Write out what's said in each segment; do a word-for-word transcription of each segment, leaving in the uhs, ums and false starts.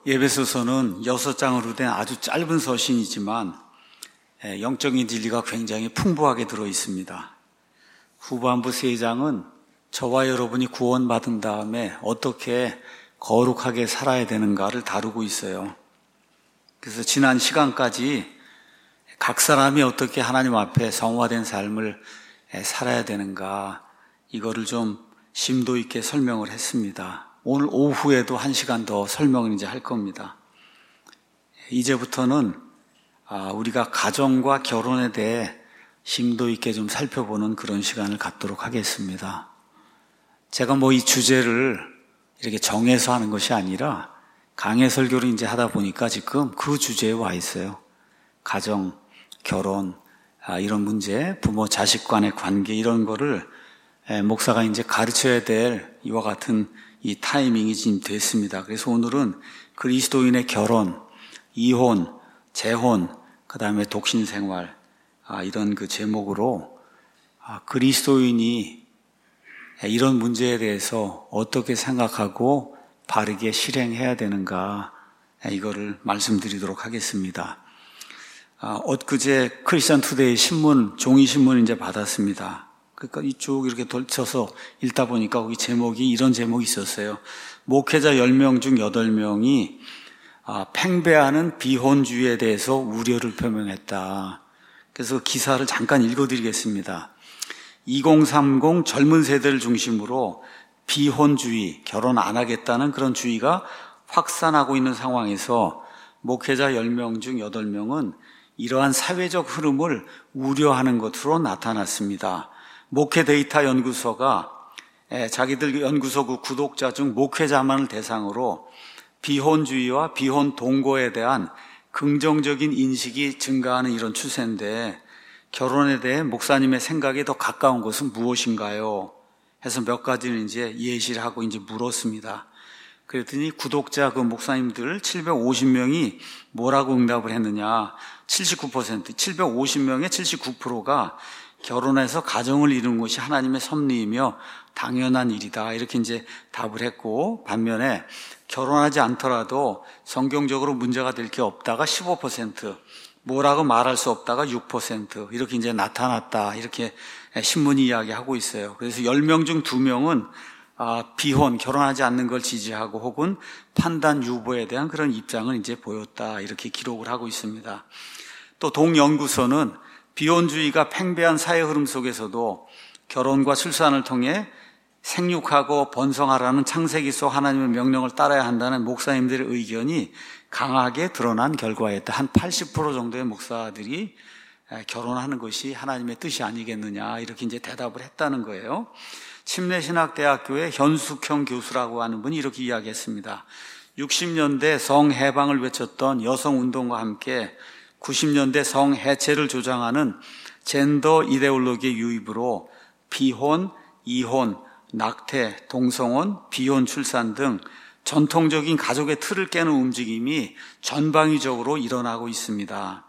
에베소서는 여섯 장으로 된 아주 짧은 서신이지만 영적인 진리가 굉장히 풍부하게 들어 있습니다. 후반부 세 장은 저와 여러분이 구원받은 다음에 어떻게 거룩하게 살아야 되는가를 다루고 있어요. 그래서 지난 시간까지 각 사람이 어떻게 하나님 앞에 성화된 삶을 살아야 되는가, 이거를 좀 심도 있게 설명을 했습니다. 오늘 오후에도 한 시간 더 설명을 이제 할 겁니다. 이제부터는 우리가 가정과 결혼에 대해 심도 있게 좀 살펴보는 그런 시간을 갖도록 하겠습니다. 제가 뭐 이 주제를 이렇게 정해서 하는 것이 아니라 강해 설교를 이제 하다 보니까 지금 그 주제에 와 있어요. 가정, 결혼, 이런 문제, 부모 자식 간의 관계, 이런 거를 목사가 이제 가르쳐야 될 이와 같은 이 타이밍이 지금 됐습니다. 그래서 오늘은 그리스도인의 결혼, 이혼, 재혼, 그 다음에 독신 생활, 아, 이런 그 제목으로 아, 그리스도인이 이런 문제에 대해서 어떻게 생각하고 바르게 실행해야 되는가, 이거를 말씀드리도록 하겠습니다. 아, 엊그제 크리스천 투데이 신문, 종이 신문 이제 받았습니다. 그러니까 이쪽 이렇게 돌쳐서 읽다 보니까 거기 제목이 이런 제목이 있었어요. 목회자 열 명 중 여덟 명이 아, 팽배하는 비혼주의에 대해서 우려를 표명했다. 그래서 기사를 잠깐 읽어드리겠습니다. 이공삼공 젊은 세대를 중심으로 비혼주의, 결혼 안 하겠다는 그런 주의가 확산하고 있는 상황에서 목회자 열 명 중 여덟 명은 이러한 사회적 흐름을 우려하는 것으로 나타났습니다. 목회 데이터 연구소가 자기들 연구소 그 구독자 중 목회자만을 대상으로 비혼주의와 비혼 동거에 대한 긍정적인 인식이 증가하는 이런 추세인데, 결혼에 대해 목사님의 생각에 더 가까운 것은 무엇인가요? 해서 몇 가지를 이제 예시를 하고 이제 물었습니다. 그랬더니 구독자 그 목사님들 칠백오십 명이 뭐라고 응답을 했느냐? 칠십구 퍼센트, 칠백오십 명의 칠십구 퍼센트가 결혼해서 가정을 이루는 것이 하나님의 섭리이며 당연한 일이다, 이렇게 이제 답을 했고, 반면에 결혼하지 않더라도 성경적으로 문제가 될 게 없다가 십오 퍼센트, 뭐라고 말할 수 없다가 육 퍼센트, 이렇게 이제 나타났다, 이렇게 신문이 이야기하고 있어요. 그래서 열 명 중 두 명은 아, 비혼, 결혼하지 않는 걸 지지하고 혹은 판단 유보에 대한 그런 입장을 이제 보였다, 이렇게 기록을 하고 있습니다. 또 동연구소는 비혼주의가 팽배한 사회 흐름 속에서도 결혼과 출산을 통해 생육하고 번성하라는 창세기서 하나님의 명령을 따라야 한다는 목사님들의 의견이 강하게 드러난 결과였다. 한 팔십 퍼센트 정도의 목사들이 결혼하는 것이 하나님의 뜻이 아니겠느냐, 이렇게 이제 대답을 했다는 거예요. 침례신학대학교의 현숙형 교수라고 하는 분이 이렇게 이야기했습니다. 육십 년대 성해방을 외쳤던 여성운동과 함께 구십 년대 성해체를 조장하는 젠더 이데올로기의 유입으로 비혼, 이혼, 낙태, 동성혼, 비혼 출산 등 전통적인 가족의 틀을 깨는 움직임이 전방위적으로 일어나고 있습니다.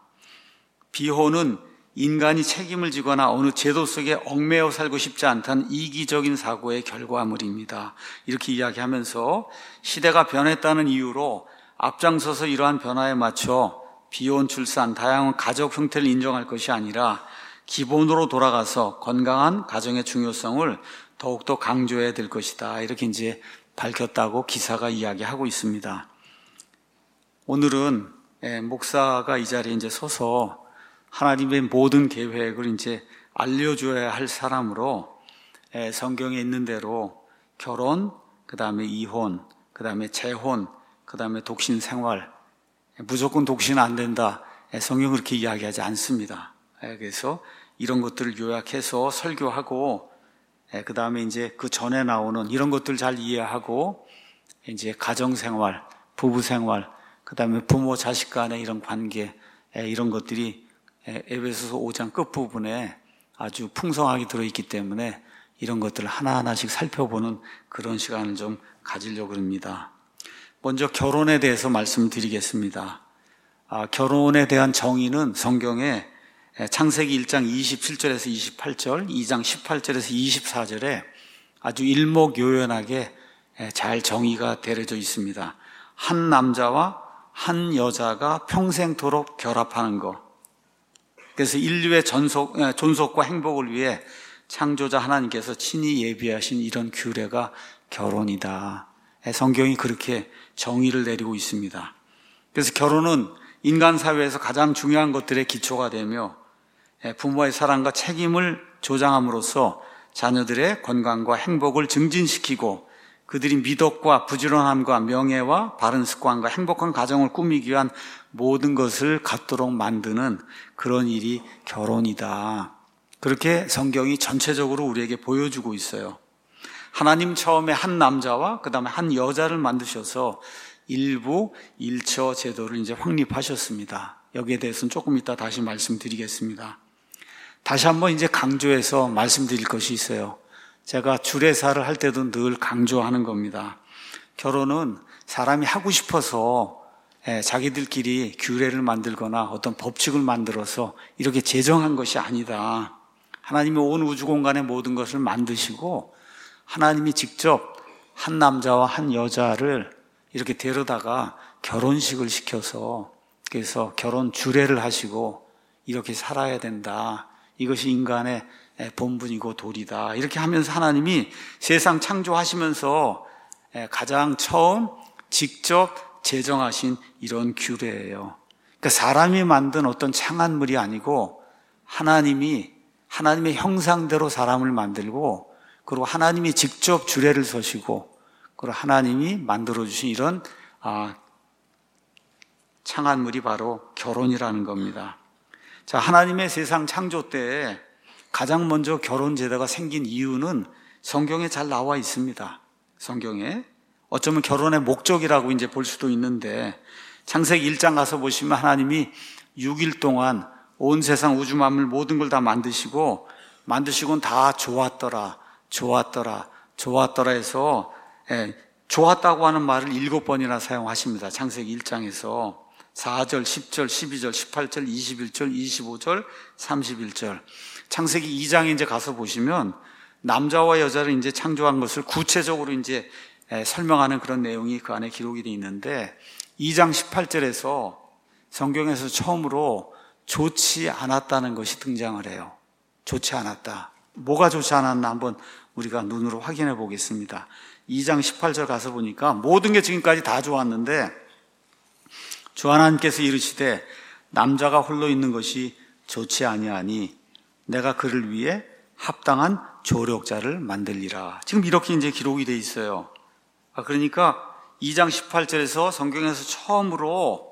비혼은 인간이 책임을 지거나 어느 제도 속에 얽매여 살고 싶지 않다는 이기적인 사고의 결과물입니다. 이렇게 이야기하면서 시대가 변했다는 이유로 앞장서서 이러한 변화에 맞춰 비혼, 출산, 다양한 가족 형태를 인정할 것이 아니라 기본으로 돌아가서 건강한 가정의 중요성을 더욱더 강조해야 될 것이다, 이렇게 이제 밝혔다고 기사가 이야기하고 있습니다. 오늘은 목사가 이 자리에 이제 서서 하나님의 모든 계획을 이제 알려줘야 할 사람으로 성경에 있는 대로 결혼, 그 다음에 이혼, 그 다음에 재혼, 그 다음에 독신 생활, 무조건 독신 안 된다, 성경은 그렇게 이야기하지 않습니다. 그래서 이런 것들을 요약해서 설교하고, 그 다음에 이제 그 전에 나오는 이런 것들 잘 이해하고, 이제 가정생활, 부부생활, 그 다음에 부모 자식 간의 이런 관계, 이런 것들이 에베소서 오 장 끝부분에 아주 풍성하게 들어있기 때문에 이런 것들을 하나하나씩 살펴보는 그런 시간을 좀 가지려고 합니다. 먼저 결혼에 대해서 말씀드리겠습니다. 아, 결혼에 대한 정의는 성경에 창세기 일 장 이십칠 절에서 이십팔 절, 이 장 십팔 절에서 이십사 절에 아주 일목요연하게 잘 정의가 되어져 있습니다. 한 남자와 한 여자가 평생토록 결합하는 것. 그래서 인류의 전속, 존속과 행복을 위해 창조자 하나님께서 친히 예비하신 이런 규례가 결혼이다. 성경이 그렇게 정의를 내리고 있습니다. 그래서 결혼은 인간 사회에서 가장 중요한 것들의 기초가 되며 부모의 사랑과 책임을 조장함으로써 자녀들의 건강과 행복을 증진시키고 그들이 미덕과 부지런함과 명예와 바른 습관과 행복한 가정을 꾸미기 위한 모든 것을 갖도록 만드는 그런 일이 결혼이다. 그렇게 성경이 전체적으로 우리에게 보여주고 있어요. 하나님 처음에 한 남자와 그 다음에 한 여자를 만드셔서 일부 일처 제도를 이제 확립하셨습니다. 여기에 대해서는 조금 이따 다시 말씀드리겠습니다. 다시 한번 이제 강조해서 말씀드릴 것이 있어요. 제가 주례사를 할 때도 늘 강조하는 겁니다. 결혼은 사람이 하고 싶어서 자기들끼리 규례를 만들거나 어떤 법칙을 만들어서 이렇게 제정한 것이 아니다. 하나님이 온 우주 공간의 모든 것을 만드시고 하나님이 직접 한 남자와 한 여자를 이렇게 데려다가 결혼식을 시켜서 그래서 결혼 주례를 하시고 이렇게 살아야 된다. 이것이 인간의 본분이고 도리다. 이렇게 하면서 하나님이 세상 창조하시면서 가장 처음 직접 제정하신 이런 규례예요. 그러니까 사람이 만든 어떤 창안물이 아니고 하나님이 하나님의 형상대로 사람을 만들고 그리고 하나님이 직접 주례를 서시고 그리고 하나님이 만들어주신 이런 아, 창안물이 바로 결혼이라는 겁니다. 자, 하나님의 세상 창조 때에 가장 먼저 결혼 제도가 생긴 이유는 성경에 잘 나와 있습니다. 성경에 어쩌면 결혼의 목적이라고 이제 볼 수도 있는데 창세기 일 장 가서 보시면 하나님이 육 일 동안 온 세상 우주 만물 모든 걸 다 만드시고 만드시고는 다 좋았더라, 좋았더라, 좋았더라 해서 예, 좋았다고 하는 말을 일곱 번이나 사용하십니다. 창세기 일 장에서 사 절, 십 절, 십이 절, 십팔 절, 이십일 절, 이십오 절, 삼십일 절. 창세기 이 장에 이제 가서 보시면 남자와 여자를 이제 창조한 것을 구체적으로 이제 설명하는 그런 내용이 그 안에 기록이 되어 있는데 이 장 십팔 절에서 성경에서 처음으로 좋지 않았다는 것이 등장을 해요. 좋지 않았다. 뭐가 좋지 않았나 한번 우리가 눈으로 확인해 보겠습니다. 이 장 십팔 절 가서 보니까 모든 게 지금까지 다 좋았는데 주 하나님께서 이르시되 남자가 홀로 있는 것이 좋지 아니하니 내가 그를 위해 합당한 조력자를 만들리라. 지금 이렇게 이제 기록이 돼 있어요. 그러니까 이 장 십팔 절에서 성경에서 처음으로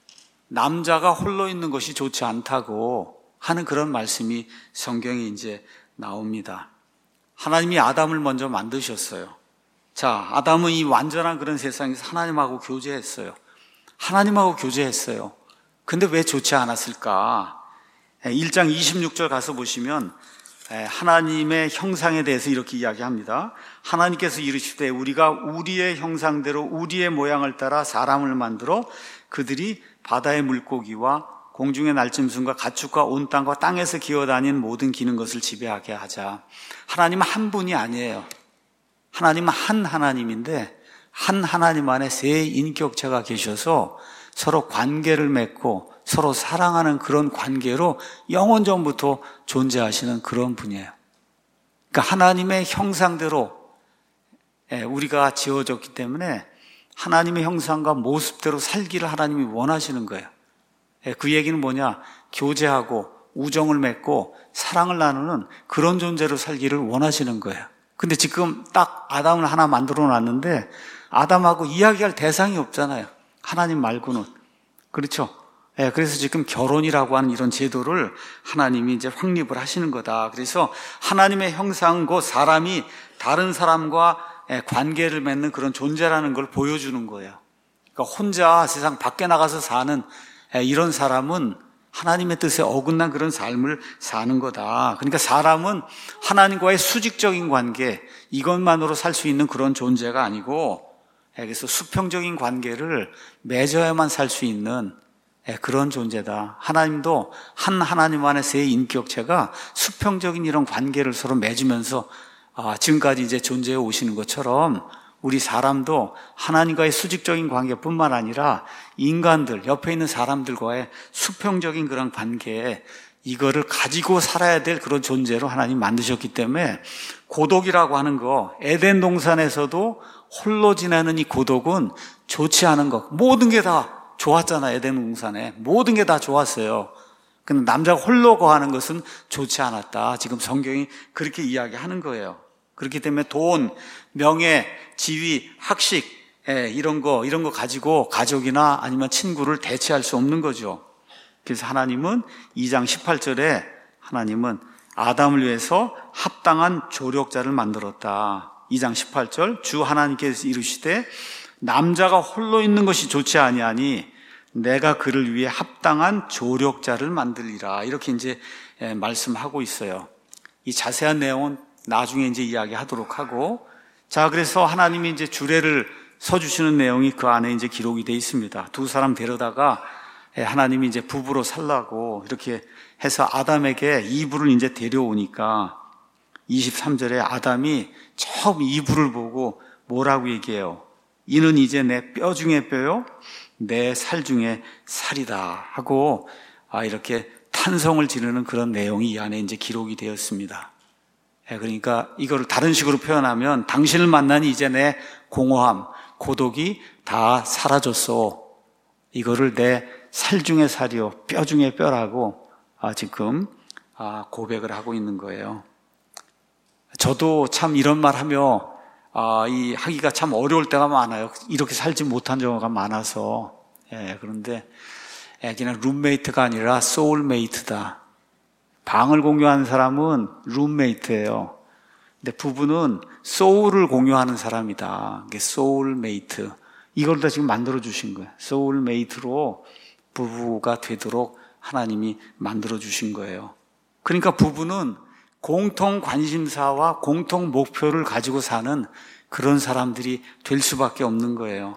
남자가 홀로 있는 것이 좋지 않다고 하는 그런 말씀이 성경에 이제 나옵니다. 하나님이 아담을 먼저 만드셨어요. 자, 아담은 이 완전한 그런 세상에서 하나님하고 교제했어요. 하나님하고 교제했어요. 근데 왜 좋지 않았을까? 일 장 이십육 절 가서 보시면 하나님의 형상에 대해서 이렇게 이야기합니다. 하나님께서 이르시되 우리가 우리의 형상대로 우리의 모양을 따라 사람을 만들어 그들이 바다의 물고기와 공중의 날짐승과 가축과 온 땅과 땅에서 기어다니는 모든 기는 것을 지배하게 하자. 하나님은 한 분이 아니에요. 하나님은 한 하나님인데 한 하나님 안에 세 인격체가 계셔서 서로 관계를 맺고 서로 사랑하는 그런 관계로 영원전부터 존재하시는 그런 분이에요. 그러니까 하나님의 형상대로 우리가 지어졌기 때문에 하나님의 형상과 모습대로 살기를 하나님이 원하시는 거예요. 그 얘기는 뭐냐? 교제하고 우정을 맺고 사랑을 나누는 그런 존재로 살기를 원하시는 거예요. 근데 지금 딱 아담을 하나 만들어 놨는데 아담하고 이야기할 대상이 없잖아요. 하나님 말고는. 그렇죠? 예, 그래서 지금 결혼이라고 하는 이런 제도를 하나님이 이제 확립을 하시는 거다. 그래서 하나님의 형상, 그 사람이 다른 사람과 관계를 맺는 그런 존재라는 걸 보여주는 거예요. 그러니까 혼자 세상 밖에 나가서 사는 이런 사람은 하나님의 뜻에 어긋난 그런 삶을 사는 거다. 그러니까 사람은 하나님과의 수직적인 관계, 이것만으로 살 수 있는 그런 존재가 아니고, 그래서 수평적인 관계를 맺어야만 살 수 있는 그런 존재다. 하나님도 한 하나님 안에 세 인격체가 수평적인 이런 관계를 서로 맺으면서 지금까지 이제 존재해 오시는 것처럼 우리 사람도 하나님과의 수직적인 관계뿐만 아니라 인간들, 옆에 있는 사람들과의 수평적인 그런 관계에 이거를 가지고 살아야 될 그런 존재로 하나님 만드셨기 때문에 고독이라고 하는 거, 에덴 동산에서도 홀로 지내는 이 고독은 좋지 않은 것. 모든 게 다 좋았잖아, 에덴 동산에. 모든 게 다 좋았어요. 근데 남자가 홀로 거하는 것은 좋지 않았다. 지금 성경이 그렇게 이야기하는 거예요. 그렇기 때문에 돈, 명예, 지위, 학식, 이런 거, 이런 거 가지고 가족이나 아니면 친구를 대체할 수 없는 거죠. 그래서 하나님은 이 장 십팔 절에 하나님은 아담을 위해서 합당한 조력자를 만들었다. 이 장 십팔 절, 주 하나님께서 이르시되 남자가 홀로 있는 것이 좋지 아니하니 내가 그를 위해 합당한 조력자를 만들리라. 이렇게 이제 말씀하고 있어요. 이 자세한 내용은 나중에 이제 이야기하도록 하고, 자, 그래서 하나님이 이제 주례를 서주시는 내용이 그 안에 이제 기록이 되어 있습니다. 두 사람 데려다가 하나님이 이제 부부로 살라고 이렇게 해서 아담에게 이브를 이제 데려오니까 이십삼 절에 아담이 처음 이브를 보고 뭐라고 얘기해요? 이는 이제 내 뼈 중에 뼈요, 내 살 중에 살이다 하고 아, 이렇게 탄성을 지르는 그런 내용이 이 안에 이제 기록이 되었습니다. 그러니까 이거를 다른 식으로 표현하면 당신을 만나니 이제 내 공허함, 고독이 다 사라졌어. 이거를 내 살 중에 살이요, 뼈 중에 뼈라고 지금 고백을 하고 있는 거예요. 저도 참 이런 말 하며 이 하기가 참 어려울 때가 많아요. 이렇게 살지 못한 경우가 많아서. 예, 그런데 그냥 룸메이트가 아니라 소울메이트다. 방을 공유하는 사람은 룸메이트예요. 근데 부부는 소울을 공유하는 사람이다. 이게 소울메이트. 이걸 다 지금 만들어 주신 거예요. 소울메이트로 부부가 되도록 하나님이 만들어 주신 거예요. 그러니까 부부는 공통 관심사와 공통 목표를 가지고 사는 그런 사람들이 될 수밖에 없는 거예요.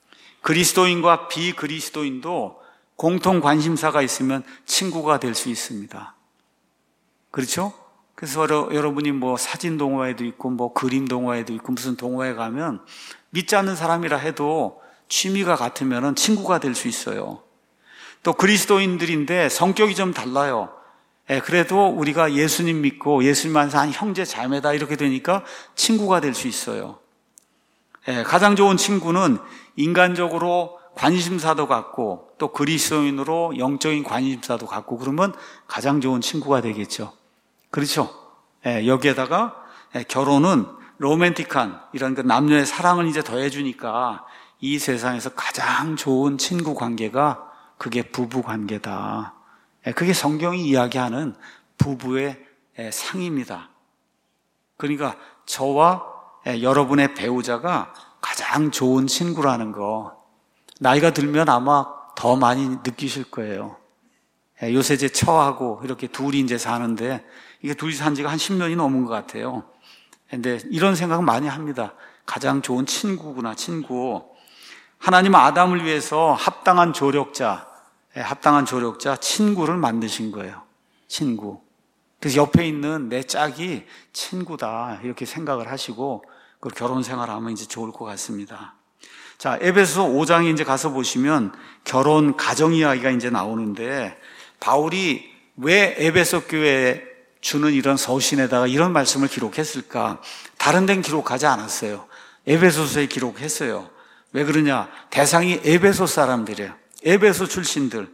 그리스도인과 비그리스도인도 공통 관심사가 있으면 친구가 될 수 있습니다. 그렇죠? 그래서 여러분이 뭐 사진 동호회도 있고 뭐 그림 동호회도 있고 무슨 동호회 가면 믿지 않는 사람이라 해도 취미가 같으면 친구가 될 수 있어요. 또 그리스도인들인데 성격이 좀 달라요. 예, 그래도 우리가 예수님 믿고 예수님 안에서 한 형제 자매다 이렇게 되니까 친구가 될 수 있어요. 예, 가장 좋은 친구는 인간적으로 관심사도 갖고 또 그리스도인으로 영적인 관심사도 갖고 그러면 가장 좋은 친구가 되겠죠. 그렇죠? 예, 여기에다가 예, 결혼은 로맨틱한 이런 그 남녀의 사랑을 이제 더해주니까 이 세상에서 가장 좋은 친구 관계가 그게 부부 관계다. 그게 성경이 이야기하는 부부의 상입니다. 그러니까 저와 여러분의 배우자가 가장 좋은 친구라는 거 나이가 들면 아마 더 많이 느끼실 거예요. 요새 제 처하고 이렇게 둘이 이제 사는데 이게 둘이 산 지가 한 십 년이 넘은 것 같아요. 근데 이런 생각은 많이 합니다. 가장 좋은 친구구나, 친구. 하나님 아담을 위해서 합당한 조력자, 합당한 조력자, 친구를 만드신 거예요. 친구. 그래서 옆에 있는 내 짝이 친구다. 이렇게 생각을 하시고 그 결혼 생활하면 이제 좋을 것 같습니다. 자, 에베소서 오 장에 이제 가서 보시면 결혼 가정 이야기가 이제 나오는데 바울이 왜 에베소 교회에 주는 이런 서신에다가 이런 말씀을 기록했을까? 다른 데는 기록하지 않았어요. 에베소서에 기록했어요. 왜 그러냐? 대상이 에베소 사람들이에요. 에베소 출신들,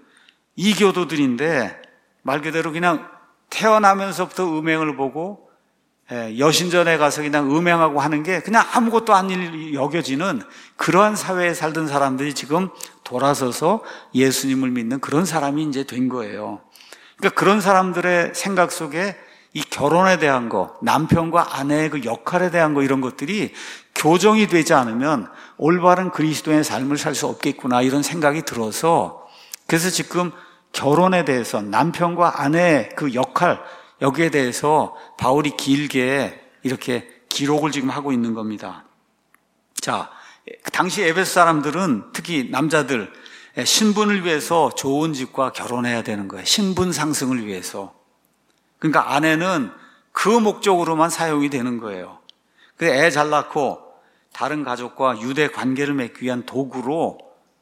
이교도들인데 말 그대로 그냥 태어나면서부터 음행을 보고 여신전에 가서 그냥 음행하고 하는 게 그냥 아무것도 아닌 여겨지는 그러한 사회에 살던 사람들이 지금 돌아서서 예수님을 믿는 그런 사람이 이제 된 거예요. 그러니까 그런 사람들의 생각 속에 이 결혼에 대한 거, 남편과 아내의 그 역할에 대한 거 이런 것들이 교정이 되지 않으면 올바른 그리스도의 삶을 살 수 없겠구나 이런 생각이 들어서 그래서 지금 결혼에 대해서 남편과 아내의 그 역할 여기에 대해서 바울이 길게 이렇게 기록을 지금 하고 있는 겁니다. 자, 당시 에베소 사람들은 특히 남자들 신분을 위해서 좋은 집과 결혼해야 되는 거예요. 신분 상승을 위해서. 그러니까 아내는 그 목적으로만 사용이 되는 거예요. 그래서 애 잘 낳고 다른 가족과 유대 관계를 맺기 위한 도구로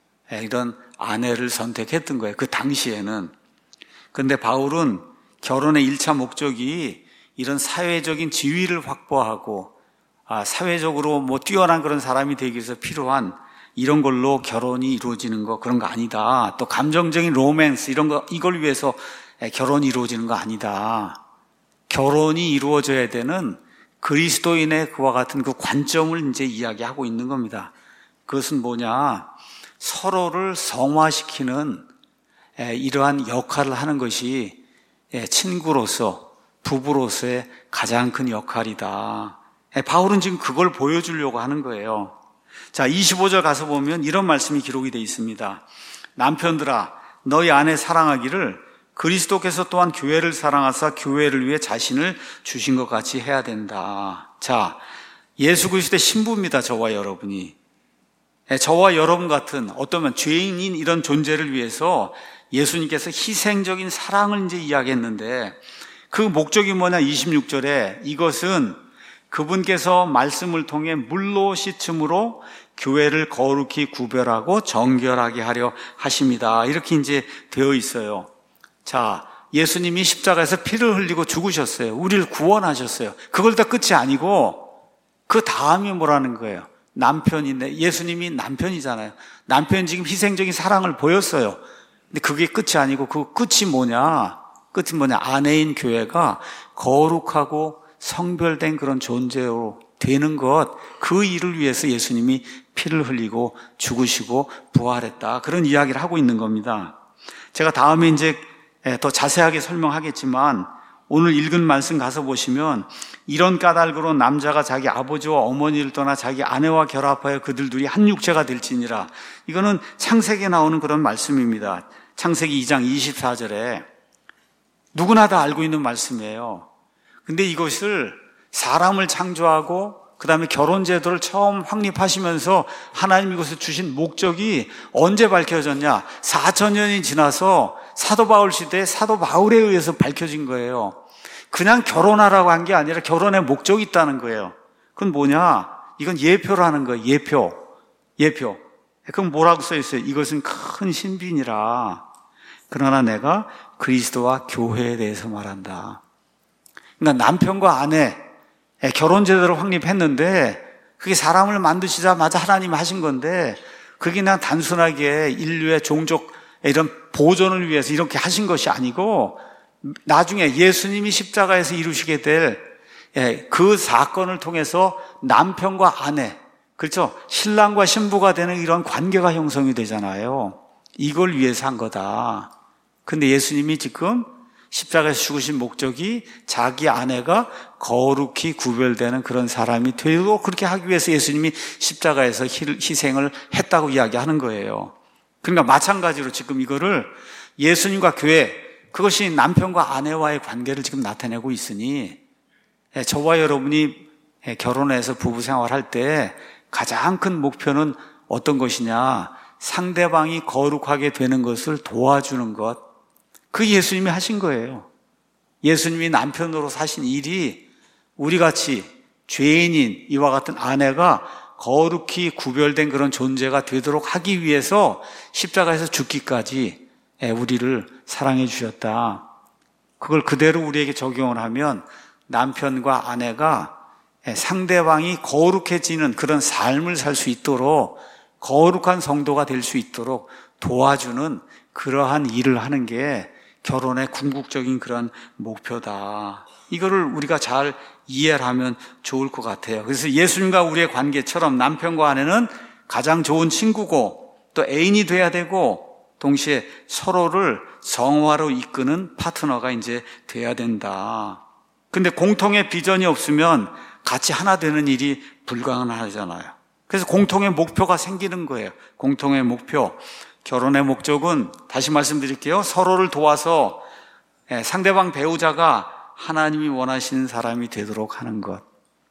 이런 아내를 선택했던 거예요. 그 당시에는. 그런데 바울은 결혼의 일 차 목적이 이런 사회적인 지위를 확보하고 아, 사회적으로 뭐 뛰어난 그런 사람이 되기 위해서 필요한 이런 걸로 결혼이 이루어지는 거 그런 거 아니다. 또 감정적인 로맨스 이런 거 이걸 위해서 결혼이 이루어지는 거 아니다. 결혼이 이루어져야 되는 그리스도인의 그와 같은 그 관점을 이제 이야기하고 있는 겁니다. 그것은 뭐냐? 서로를 성화시키는 이러한 역할을 하는 것이 친구로서, 부부로서의 가장 큰 역할이다. 바울은 지금 그걸 보여주려고 하는 거예요. 자, 이십오 절 가서 보면 이런 말씀이 기록이 되어 있습니다. 남편들아, 너희 아내 사랑하기를 그리스도께서 또한 교회를 사랑하사 교회를 위해 자신을 주신 것 같이 해야 된다. 자, 예수 그리스도의 신부입니다. 저와 여러분이. 저와 여러분 같은 어떠면 죄인인 이런 존재를 위해서 예수님께서 희생적인 사랑을 이제 이야기했는데 그 목적이 뭐냐? 이십육 절에 이것은 그분께서 말씀을 통해 물로 씻음으로 교회를 거룩히 구별하고 정결하게 하려 하십니다. 이렇게 이제 되어 있어요. 자, 예수님이 십자가에서 피를 흘리고 죽으셨어요. 우리를 구원하셨어요. 그걸 다 끝이 아니고 그 다음이 뭐라는 거예요? 남편인데 예수님이 남편이잖아요. 남편이 지금 희생적인 사랑을 보였어요. 근데 그게 끝이 아니고 그 끝이 뭐냐? 끝이 뭐냐? 아내인 교회가 거룩하고 성별된 그런 존재로 되는 것, 그 일을 위해서 예수님이 피를 흘리고 죽으시고 부활했다. 그런 이야기를 하고 있는 겁니다. 제가 다음에 이제 더 자세하게 설명하겠지만 오늘 읽은 말씀 가서 보시면 이런 까닭으로 남자가 자기 아버지와 어머니를 떠나 자기 아내와 결합하여 그들 둘이 한 육체가 될지니라. 이거는 창세기에 나오는 그런 말씀입니다. 창세기 이 장 이십사 절에 누구나 다 알고 있는 말씀이에요. 근데 이것을 사람을 창조하고 그 다음에 결혼제도를 처음 확립하시면서 하나님 이것을 주신 목적이 언제 밝혀졌냐? 사천 년이 지나서 사도 바울 시대에 사도 바울에 의해서 밝혀진 거예요. 그냥 결혼하라고 한 게 아니라 결혼의 목적이 있다는 거예요. 그건 뭐냐? 이건 예표라는 거예요. 예표. 예표. 그럼 뭐라고 써 있어요? 이것은 큰 신비니라. 그러나 내가 그리스도와 교회에 대해서 말한다. 그러니까 남편과 아내 결혼 제도를 확립했는데 그게 사람을 만드시자마자 하나님이 하신 건데 그게 그냥 단순하게 인류의 종족 이런 보존을 위해서 이렇게 하신 것이 아니고 나중에 예수님이 십자가에서 이루시게 될 그 사건을 통해서 남편과 아내, 그렇죠? 신랑과 신부가 되는 이런 관계가 형성이 되잖아요. 이걸 위해서 한 거다. 근데 예수님이 지금 십자가에서 죽으신 목적이 자기 아내가 거룩히 구별되는 그런 사람이 되도록 그렇게 하기 위해서 예수님이 십자가에서 희생을 했다고 이야기하는 거예요. 그러니까 마찬가지로 지금 이거를 예수님과 교회, 그것이 남편과 아내와의 관계를 지금 나타내고 있으니 저와 여러분이 결혼해서 부부 생활할 때 가장 큰 목표는 어떤 것이냐? 상대방이 거룩하게 되는 것을 도와주는 것. 그게 예수님이 하신 거예요. 예수님이 남편으로 사신 일이 우리같이 죄인인 이와 같은 아내가 거룩히 구별된 그런 존재가 되도록 하기 위해서 십자가에서 죽기까지 우리를 사랑해 주셨다. 그걸 그대로 우리에게 적용을 하면 남편과 아내가 상대방이 거룩해지는 그런 삶을 살 수 있도록 거룩한 성도가 될 수 있도록 도와주는 그러한 일을 하는 게 결혼의 궁극적인 그런 목표다. 이거를 우리가 잘 이해를 하면 좋을 것 같아요. 그래서 예수님과 우리의 관계처럼 남편과 아내는 가장 좋은 친구고 또 애인이 돼야 되고 동시에 서로를 성화로 이끄는 파트너가 이제 돼야 된다. 근데 공통의 비전이 없으면 같이 하나 되는 일이 불가능하잖아요. 그래서 공통의 목표가 생기는 거예요. 공통의 목표. 결혼의 목적은 다시 말씀드릴게요. 서로를 도와서 상대방 배우자가 하나님이 원하시는 사람이 되도록 하는 것.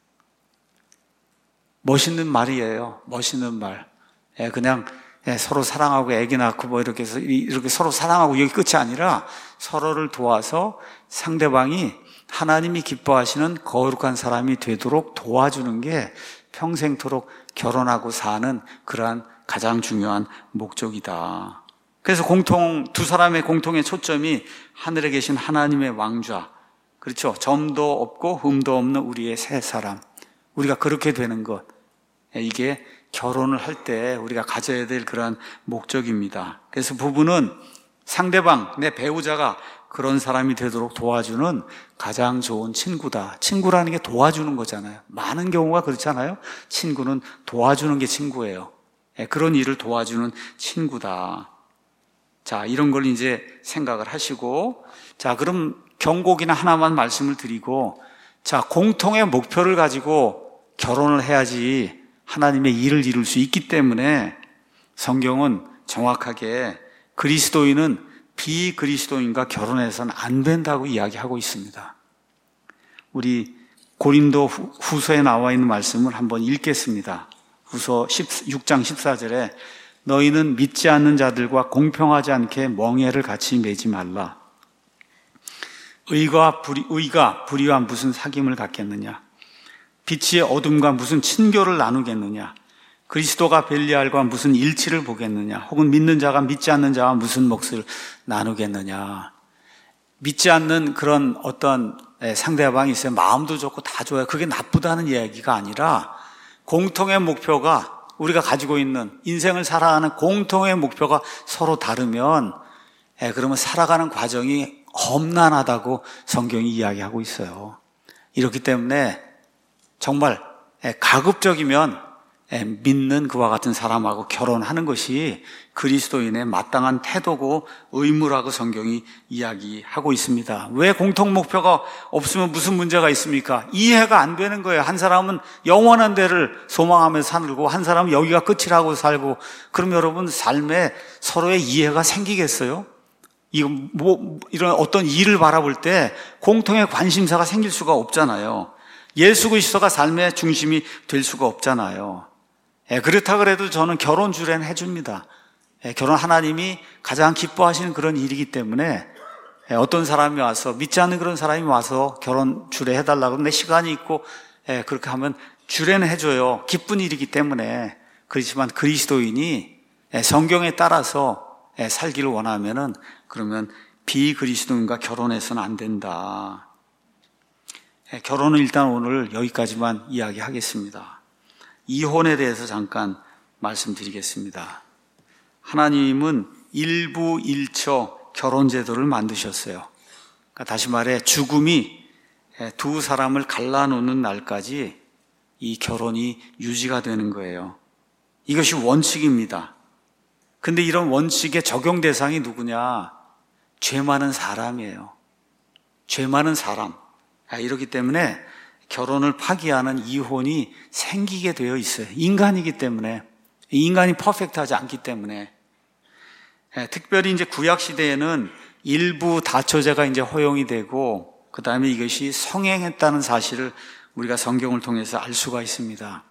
멋있는 말이에요. 멋있는 말. 그냥 서로 사랑하고 애기 낳고 뭐 이렇게 해서 이렇게 서로 사랑하고 여기 끝이 아니라 서로를 도와서 상대방이 하나님이 기뻐하시는 거룩한 사람이 되도록 도와주는 게 평생토록 결혼하고 사는 그러한 가장 중요한 목적이다. 그래서 공통, 두 사람의 공통의 초점이 하늘에 계신 하나님의 왕좌, 그렇죠? 점도 없고 흠도 없는 우리의 새 사람, 우리가 그렇게 되는 것, 이게 결혼을 할 때 우리가 가져야 될 그러한 목적입니다. 그래서 부부는 상대방, 내 배우자가 그런 사람이 되도록 도와주는 가장 좋은 친구다. 친구라는 게 도와주는 거잖아요. 많은 경우가 그렇잖아요. 친구는 도와주는 게 친구예요. 그런 일을 도와주는 친구다. 자, 이런 걸 이제 생각을 하시고, 자, 그럼 경고기나 하나만 말씀을 드리고, 자, 공통의 목표를 가지고 결혼을 해야지 하나님의 일을 이룰 수 있기 때문에 성경은 정확하게 그리스도인은 비그리스도인과 결혼해서는 안 된다고 이야기하고 있습니다. 우리 고린도 후서에 나와 있는 말씀을 한번 읽겠습니다. 후서 육 장 십사 절에 너희는 믿지 않는 자들과 공평하지 않게 멍에를 같이 매지 말라. 의가 불의, 의가 불의와 무슨 사귐을 갖겠느냐? 빛이 어둠과 무슨 친교를 나누겠느냐? 그리스도가 벨리알과 무슨 일치를 보겠느냐? 혹은 믿는 자가 믿지 않는 자와 무슨 몫을 나누겠느냐? 믿지 않는 그런 어떤 상대방이 있어요. 마음도 좋고 다 좋아요. 그게 나쁘다는 이야기가 아니라 공통의 목표가, 우리가 가지고 있는 인생을 살아가는 공통의 목표가 서로 다르면 그러면 살아가는 과정이 험난하다고 성경이 이야기하고 있어요. 이렇기 때문에 정말 가급적이면 믿는 그와 같은 사람하고 결혼하는 것이 그리스도인의 마땅한 태도고 의무라고 성경이 이야기하고 있습니다. 왜 공통 목표가 없으면 무슨 문제가 있습니까? 이해가 안 되는 거예요. 한 사람은 영원한 데를 소망하며 살고 한 사람은 여기가 끝이라고 살고, 그럼 여러분 삶에 서로의 이해가 생기겠어요? 이거 뭐 이런 어떤 일을 바라볼 때 공통의 관심사가 생길 수가 없잖아요. 예수 그리스도가 삶의 중심이 될 수가 없잖아요. 예, 그렇다 그래도 저는 결혼 주례는 해줍니다. 예, 결혼 하나님이 가장 기뻐하시는 그런 일이기 때문에 예, 어떤 사람이 와서, 믿지 않는 그런 사람이 와서 결혼 주례 해달라고 하면 내 시간이 있고 예, 그렇게 하면 주례는 해줘요. 기쁜 일이기 때문에. 그렇지만 그리스도인이 예, 성경에 따라서 예, 살기를 원하면은 그러면 비그리스도인과 결혼해서는 안 된다. 예, 결혼은 일단 오늘 여기까지만 이야기하겠습니다. 이혼에 대해서 잠깐 말씀드리겠습니다. 하나님은 일부 일처 결혼 제도를 만드셨어요. 그러니까 다시 말해 죽음이 두 사람을 갈라놓는 날까지 이 결혼이 유지가 되는 거예요. 이것이 원칙입니다. 근데 이런 원칙의 적용 대상이 누구냐? 죄 많은 사람이에요. 죄 많은 사람. 이렇기 때문에 결혼을 파기하는 이혼이 생기게 되어 있어요. 인간이기 때문에. 인간이 퍼펙트하지 않기 때문에. 특별히 이제 구약 시대에는 일부 다처제가 이제 허용이 되고, 그 다음에 이것이 성행했다는 사실을 우리가 성경을 통해서 알 수가 있습니다.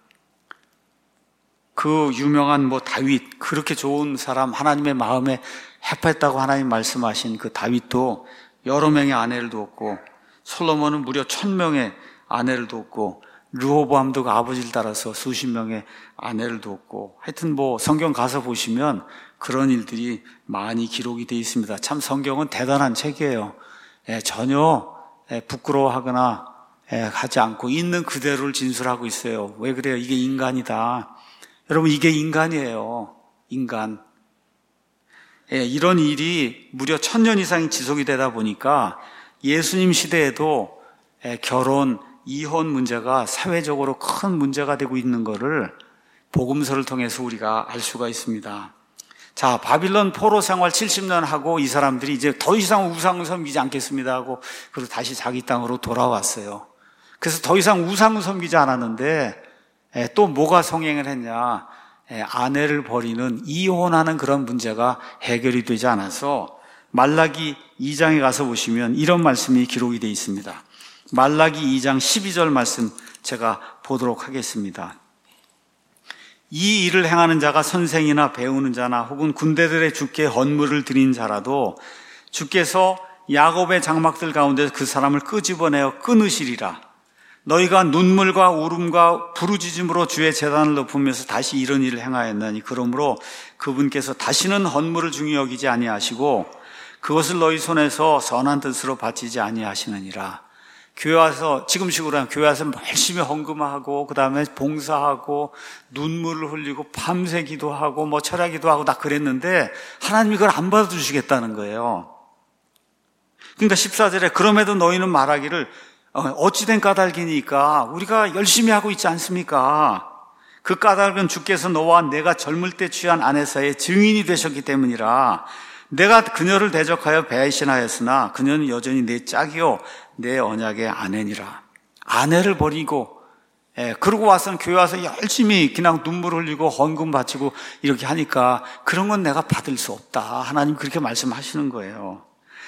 그 유명한 뭐 다윗, 그렇게 좋은 사람, 하나님의 마음에 합했다고 하나님 말씀하신 그 다윗도 여러 명의 아내를 두었고, 솔로몬은 무려 천 명의 아내를 두었고, 르호보암도 그 아버지를 따라서 수십 명의 아내를 두었고, 하여튼 뭐 성경 가서 보시면 그런 일들이 많이 기록이 되어 있습니다. 참 성경은 대단한 책이에요. 예, 전혀 예, 부끄러워하거나 예, 하지 않고 있는 그대로를 진술하고 있어요. 왜 그래요? 이게 인간이다. 여러분, 이게 인간이에요. 인간. 예, 이런 일이 무려 천년 이상이 지속이 되다 보니까 예수님 시대에도 예, 결혼, 이혼 문제가 사회적으로 큰 문제가 되고 있는 것을 복음서를 통해서 우리가 알 수가 있습니다. 자, 바빌론 포로 생활 칠십 년 하고 이 사람들이 이제 더 이상 우상을 섬기지 않겠습니다 하고 그리고 다시 자기 땅으로 돌아왔어요. 그래서 더 이상 우상을 섬기지 않았는데 또 뭐가 성행을 했냐? 아내를 버리는, 이혼하는 그런 문제가 해결이 되지 않아서 말라기 이 장에 가서 보시면 이런 말씀이 기록이 되어 있습니다. 말라기 이 장 십이 절 말씀 제가 보도록 하겠습니다. 이 일을 행하는 자가 선생이나 배우는 자나 혹은 군대들의 주께 헌물을 드린 자라도 주께서 야곱의 장막들 가운데서 그 사람을 끄집어내어 끊으시리라. 너희가 눈물과 울음과 부르짖음으로 주의 제단을 높으면서 다시 이런 일을 행하였나니 그러므로 그분께서 다시는 헌물을 중히 여기지 아니하시고 그것을 너희 손에서 선한 뜻으로 바치지 아니하시느니라. 교회 와서 지금식으로 하면 교회 와서 열심히 헌금하고 그 다음에 봉사하고 눈물을 흘리고 밤새 기도하고 뭐 철야 기도하고 다 그랬는데 하나님이 그걸 안 받아주시겠다는 거예요. 그러니까 십사 절에 그럼에도 너희는 말하기를 어찌된 까닭이니까 우리가 열심히 하고 있지 않습니까? 그 까닭은 주께서 너와 내가 젊을 때 취한 아내 사이에 증인이 되셨기 때문이라. 내가 그녀를 대적하여 배신하였으나 그녀는 여전히 내 짝이요 내 언약의 아내니라. 아내를 버리고 예, 그러고 와서는 교회 와서 열심히 그냥 눈물 흘리고 헌금 바치고 이렇게 하니까 그런 건 내가 받을 수 없다. 하나님 그렇게 말씀하시는 거예요.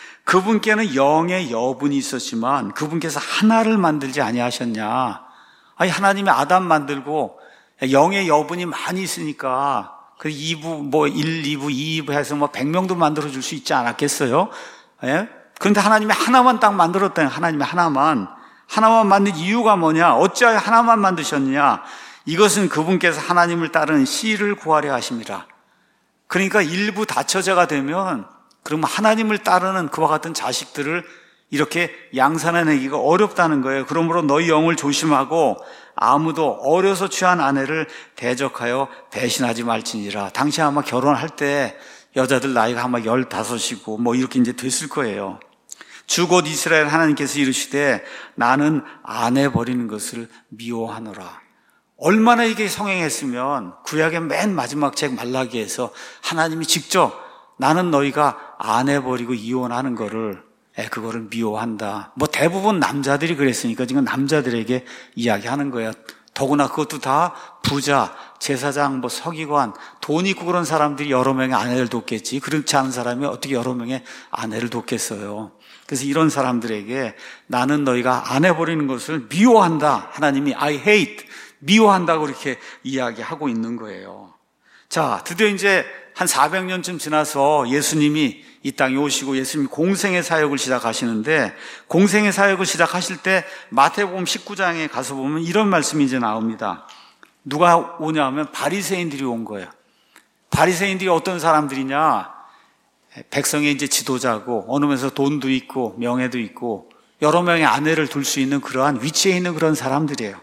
그분께는 영의 여분이 있었지만 그분께서 하나를 만들지 아니하셨냐. 아니 하나님이 아담 만들고 영의 여분이 많이 있으니까 그 이 부 뭐 일, 이 부, 이 부 해서 뭐 백 명도 만들어 줄 수 있지 않았겠어요? 예? 그런데 하나님이 하나만 딱 만들었다는 하나님이 하나만 하나만 만든 이유가 뭐냐? 어찌하여 하나만 만드셨느냐? 이것은 그분께서 하나님을 따르는 씨를 구하려 하십니다. 그러니까 일부 다처제가 되면 그러면 하나님을 따르는 그와 같은 자식들을 이렇게 양산해내기가 어렵다는 거예요. 그러므로 너희 영을 조심하고 아무도 어려서 취한 아내를 대적하여 배신하지 말지니라. 당시 아마 결혼할 때 여자들 나이가 아마 열다섯이고 뭐 이렇게 이제 됐을 거예요. 주 곧 이스라엘 하나님께서 이르시되 나는 아내 버리는 것을 미워하노라. 얼마나 이게 성행했으면 구약의 맨 마지막 책 말라기에서 하나님이 직접 나는 너희가 아내 버리고 이혼하는 거를 에, 그거를 미워한다. 뭐 대부분 남자들이 그랬으니까 지금 남자들에게 이야기하는 거예요. 더구나 그것도 다 부자, 제사장, 뭐 서기관, 돈 있고 그런 사람들이 여러 명의 아내를 돕겠지. 그렇지 않은 사람이 어떻게 여러 명의 아내를 돕겠어요. 그래서 이런 사람들에게 나는 너희가 아내 버리는 것을 미워한다. 하나님이 I hate, 미워한다고 이렇게 이야기하고 있는 거예요. 자, 드디어 이제 한 사백 년쯤 지나서 예수님이 이 땅에 오시고 예수님이 공생의 사역을 시작하시는데 공생의 사역을 시작하실 때 마태복음 십구 장에 가서 보면 이런 말씀이 이제 나옵니다. 누가 오냐 하면 바리새인들이 온 거예요. 바리새인들이 어떤 사람들이냐? 백성의 이제 지도자고 어느 면에서 돈도 있고 명예도 있고 여러 명의 아내를 둘 수 있는 그러한 위치에 있는 그런 사람들이에요.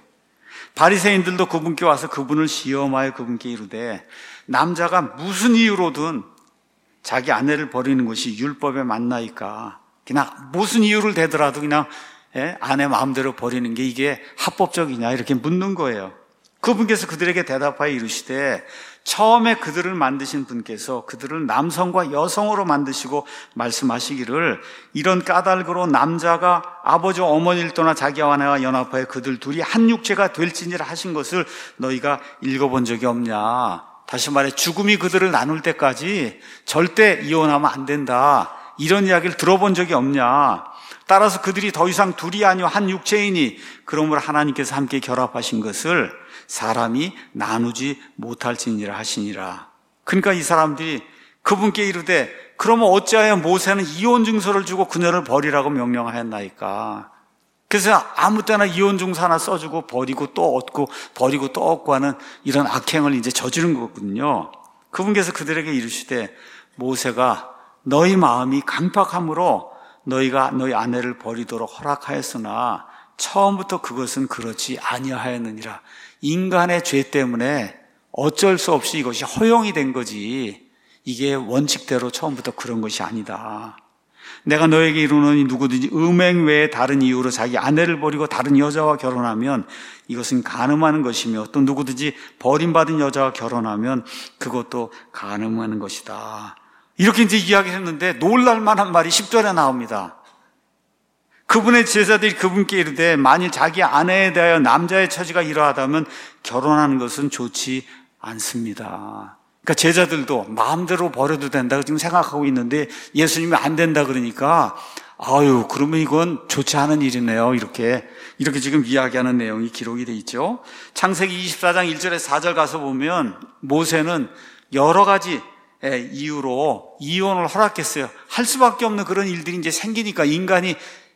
바리새인들도 그분께 와서 그분을 시험하여 그분께 이르되 남자가 무슨 이유로든 자기 아내를 버리는 것이 율법에 맞나이까? 그냥 무슨 이유를 대더라도 그냥 예? 아내 마음대로 버리는 게 이게 합법적이냐 이렇게 묻는 거예요. 그분께서 그들에게 대답하여 이르시되 처음에 그들을 만드신 분께서 그들을 남성과 여성으로 만드시고 말씀하시기를 이런 까닭으로 남자가 아버지와 어머니를 떠나 자기와 아내와 연합하여 그들 둘이 한 육체가 될지니라 하신 것을 너희가 읽어본 적이 없냐. 다시 말해 죽음이 그들을 나눌 때까지 절대 이혼하면 안 된다. 이런 이야기를 들어본 적이 없냐. 따라서 그들이 더 이상 둘이 아니요 한 육체이니 그러므로 하나님께서 함께 결합하신 것을 사람이 나누지 못할지니라 하시니라. 그러니까 이 사람들이 그분께 이르되 그러면 어찌하여 모세는 이혼 증서를 주고 그녀를 버리라고 명령하였나이까. 그래서 아무 때나 이혼 증서 하나 써주고 버리고 또 얻고 버리고 또 얻고 하는 이런 악행을 이제 저지른 거거든요. 그분께서 그들에게 이르시되 모세가 너희 마음이 강팍함으로 너희가 너희 아내를 버리도록 허락하였으나 처음부터 그것은 그렇지 아니하였느니라. 인간의 죄 때문에 어쩔 수 없이 이것이 허용이 된 거지 이게 원칙대로 처음부터 그런 것이 아니다. 내가 너에게 이르노니 누구든지 음행 외에 다른 이유로 자기 아내를 버리고 다른 여자와 결혼하면 이것은 간음하는 것이며 또 누구든지 버림받은 여자와 결혼하면 그것도 간음하는 것이다. 이렇게 이제 이야기했는데 놀랄 만한 말이 십 절에 나옵니다. 그분의 제자들이 그분께 이르되 만일 자기 아내에 대하여 남자의 처지가 이러하다면 결혼하는 것은 좋지 않습니다. 그러니까 제자들도 마음대로 버려도 된다고 지금 생각하고 있는데 예수님이 안 된다 그러니까 아유 그러면 이건 좋지 않은 일이네요. 이렇게 이렇게 지금 이야기하는 내용이 기록이 돼 있죠. 창세기 이십사 장 일 절에서 사 절 가서 보면 모세는 여러 가지 이유로 이혼을 허락했어요. 할 수밖에 없는 그런 일들이 이제 생기니까 인간이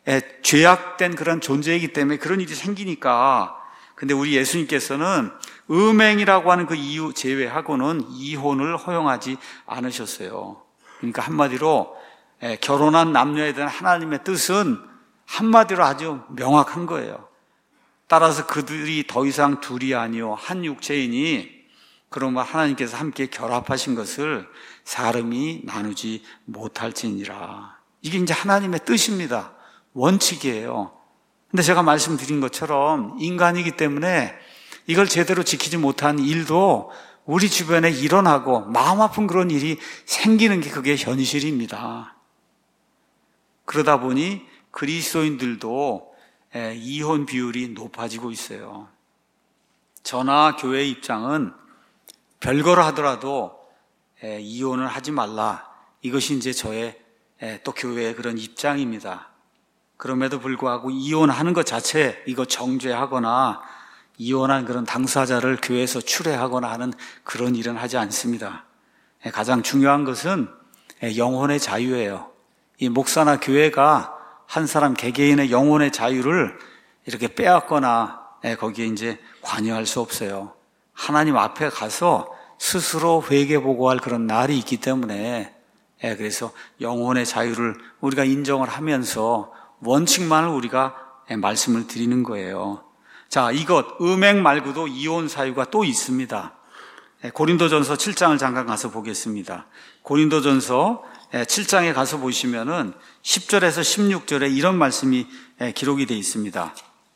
죄악된 그런 존재이기 때문에 그런 일이 생기니까. 근데 우리 예수님께서는 음행이라고 하는 그 이유 제외하고는 이혼을 허용하지 않으셨어요. 그러니까 한마디로 결혼한 남녀에 대한 하나님의 뜻은 한마디로 아주 명확한 거예요. 따라서 그들이 더 이상 둘이 아니요 한 육체이니 그러면 하나님께서 함께 결합하신 것을 사람이 나누지 못할지니라. 이게 이제 하나님의 뜻입니다. 원칙이에요. 근데 제가 말씀드린 것처럼 인간이기 때문에 이걸 제대로 지키지 못한 일도 우리 주변에 일어나고 마음 아픈 그런 일이 생기는 게 그게 현실입니다. 그러다 보니 그리스도인들도 이혼 비율이 높아지고 있어요. 저나 교회의 입장은 별거를 하더라도 이혼을 하지 말라. 이것이 이제 저의 또 교회의 그런 입장입니다. 그럼에도 불구하고 이혼하는 것 자체 이거 정죄하거나 이혼한 그런 당사자를 교회에서 추례하거나 하는 그런 일은 하지 않습니다. 가장 중요한 것은 영혼의 자유예요. 이 목사나 교회가 한 사람 개개인의 영혼의 자유를 이렇게 빼앗거나 거기에 이제 관여할 수 없어요. 하나님 앞에 가서 스스로 회개보고할 그런 날이 있기 때문에 그래서 영혼의 자유를 우리가 인정을 하면서 원칙만을 우리가 말씀을 드리는 거예요. 자, 이것 음행 말고도 이혼 사유가 또 있습니다. 고린도전서 칠 장을 잠깐 가서 보겠습니다. 고린도전서 칠 장에 가서 보시면은 십 절에서 십육 절에 이런 말씀이 기록이 되어 있습니다.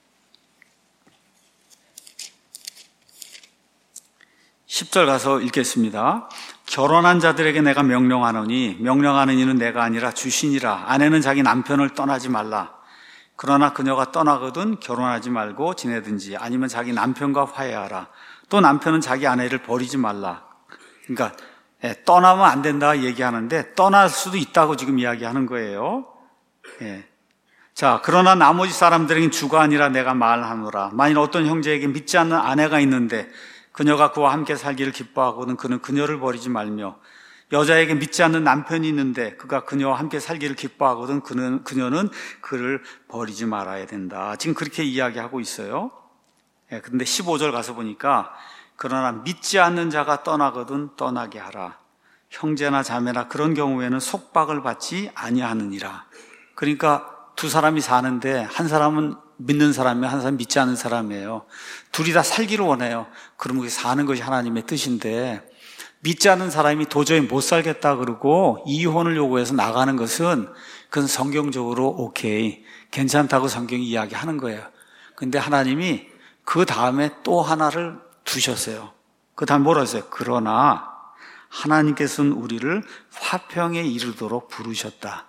십 절 가서 읽겠습니다. 결혼한 자들에게 내가 명령하노니 명령하는 이는 내가 아니라 주시니라. 아내는 자기 남편을 떠나지 말라. 그러나 그녀가 떠나거든 결혼하지 말고 지내든지 아니면 자기 남편과 화해하라. 또 남편은 자기 아내를 버리지 말라. 그러니까 떠나면 안 된다 얘기하는데 떠날 수도 있다고 지금 이야기하는 거예요. 예. 자, 그러나 나머지 사람들에겐 주가 아니라 내가 말하노라. 만일 어떤 형제에게 믿지 않는 아내가 있는데 그녀가 그와 함께 살기를 기뻐하거든 그는 그녀를 버리지 말며 여자에게 믿지 않는 남편이 있는데 그가 그녀와 함께 살기를 기뻐하거든 그는, 그녀는 그를 버리지 말아야 된다. 지금 그렇게 이야기하고 있어요. 예, 그런데 십오 절 가서 보니까 그러나 믿지 않는 자가 떠나거든 떠나게 하라. 형제나 자매나 그런 경우에는 속박을 받지 아니하느니라. 그러니까 두 사람이 사는데 한 사람은 믿는 사람이에요. 한 사람은 믿지 않는 사람이에요. 둘이 다 살기를 원해요. 그러면 사는 것이 하나님의 뜻인데 믿지 않는 사람이 도저히 못 살겠다 그러고 이혼을 요구해서 나가는 것은 그건 성경적으로 오케이, 괜찮다고 성경이 이야기하는 거예요. 근데 하나님이 그 다음에 또 하나를 두셨어요. 그 다음에 뭐라 했어요? 그러나 하나님께서는 우리를 화평에 이르도록 부르셨다.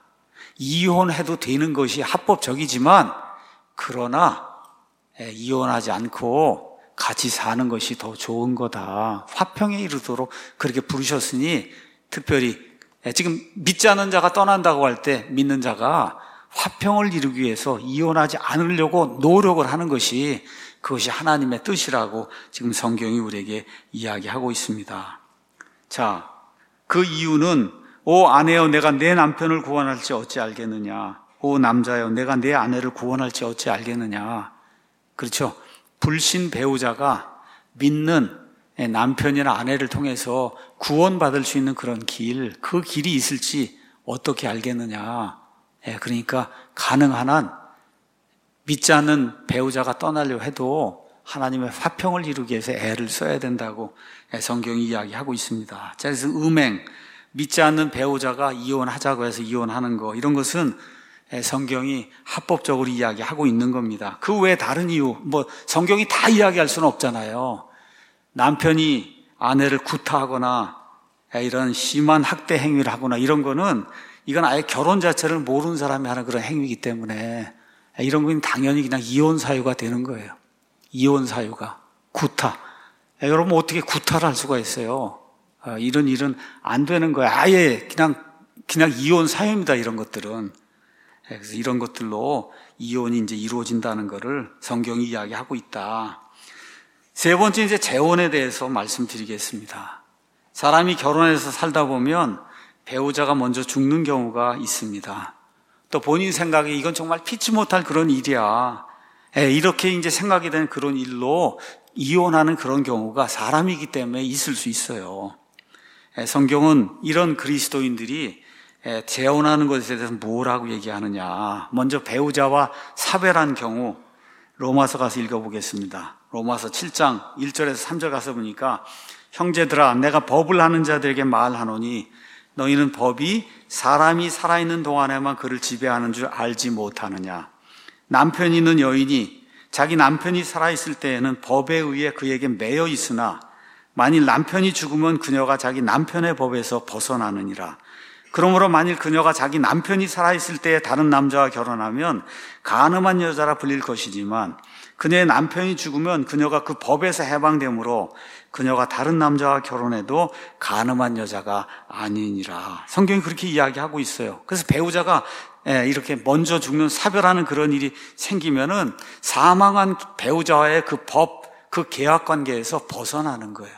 이혼해도 되는 것이 합법적이지만 그러나 이혼하지 않고 같이 사는 것이 더 좋은 거다. 화평에 이르도록 그렇게 부르셨으니 특별히 지금 믿지 않는 자가 떠난다고 할 때 믿는 자가 화평을 이루기 위해서 이혼하지 않으려고 노력을 하는 것이 그것이 하나님의 뜻이라고 지금 성경이 우리에게 이야기하고 있습니다. 자, 그 이유는 오 아내여 내가 내 남편을 구원할지 어찌 알겠느냐. 오 남자여 내가 내 아내를 구원할지 어찌 알겠느냐. 그렇죠. 불신 배우자가 믿는 남편이나 아내를 통해서 구원받을 수 있는 그런 길, 그 길이 있을지 어떻게 알겠느냐. 그러니까 가능한 한 믿지 않는 배우자가 떠나려 해도 하나님의 화평을 이루기 위해서 애를 써야 된다고 성경이 이야기하고 있습니다. 그래서 음행, 믿지 않는 배우자가 이혼하자고 해서 이혼하는 거, 이런 것은 성경이 합법적으로 이야기하고 있는 겁니다. 그 외에 다른 이유, 뭐 성경이 다 이야기할 수는 없잖아요. 남편이 아내를 구타하거나 이런 심한 학대 행위를 하거나 이런 거는 이건 아예 결혼 자체를 모르는 사람이 하는 그런 행위이기 때문에 이런 건 당연히 그냥 이혼 사유가 되는 거예요. 이혼 사유가. 구타. 여러분 어떻게 구타를 할 수가 있어요? 이런 일은 안 되는 거예요. 아예 그냥, 그냥 이혼 사유입니다. 이런 것들은. 그래서 이런 것들로 이혼이 이제 이루어진다는 것을 성경이 이야기하고 있다. 세 번째 이제 재혼에 대해서 말씀드리겠습니다. 사람이 결혼해서 살다 보면 배우자가 먼저 죽는 경우가 있습니다. 또 본인 생각에 이건 정말 피치 못할 그런 일이야. 예, 이렇게 이제 생각이 된 그런 일로 이혼하는 그런 경우가 사람이기 때문에 있을 수 있어요. 예, 성경은 이런 그리스도인들이 예, 재혼하는 것에 대해서 뭐라고 얘기하느냐. 먼저 배우자와 사별한 경우 로마서 가서 읽어보겠습니다. 로마서 칠 장 일 절에서 삼 절 가서 보니까 형제들아 내가 법을 하는 자들에게 말하노니 너희는 법이 사람이 살아있는 동안에만 그를 지배하는 줄 알지 못하느냐. 남편이 있는 여인이 자기 남편이 살아있을 때에는 법에 의해 그에게 매여 있으나 만일 남편이 죽으면 그녀가 자기 남편의 법에서 벗어나느니라. 그러므로 만일 그녀가 자기 남편이 살아있을 때에 다른 남자와 결혼하면 간음한 여자라 불릴 것이지만 그녀의 남편이 죽으면 그녀가 그 법에서 해방되므로 그녀가 다른 남자와 결혼해도 간음한 여자가 아니니라. 성경이 그렇게 이야기하고 있어요. 그래서 배우자가 이렇게 먼저 죽는 사별하는 그런 일이 생기면은 사망한 배우자와의 그 법, 그 계약 관계에서 벗어나는 거예요.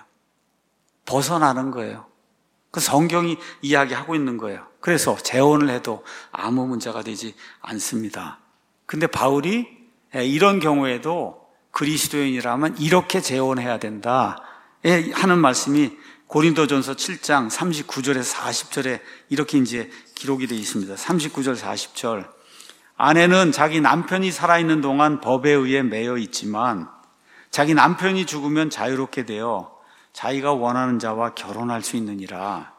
벗어나는 거예요. 그 성경이 이야기하고 있는 거예요. 그래서 재혼을 해도 아무 문제가 되지 않습니다. 근데 바울이 이런 경우에도 그리스도인이라면 이렇게 재혼해야 된다 하는 말씀이 고린도전서 칠 장 삼십구 절에서 사십 절에 이렇게 이제 기록이 되어 있습니다. 삼십구 절 사십 절. 아내는 자기 남편이 살아있는 동안 법에 의해 매여 있지만 자기 남편이 죽으면 자유롭게 되어 자기가 원하는 자와 결혼할 수 있느니라.